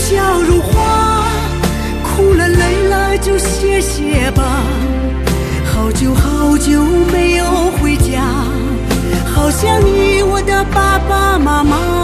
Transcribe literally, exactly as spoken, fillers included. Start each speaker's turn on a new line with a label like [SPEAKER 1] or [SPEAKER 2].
[SPEAKER 1] 笑如花，哭了累了就歇歇吧。好久好久没有回家，好想你我的爸爸妈妈。